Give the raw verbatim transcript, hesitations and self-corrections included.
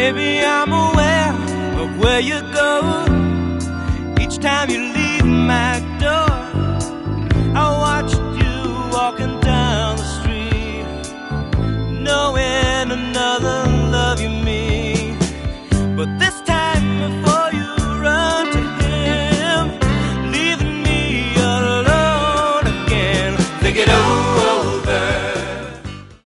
Baby, I'm aware of where you go each time you leave my door.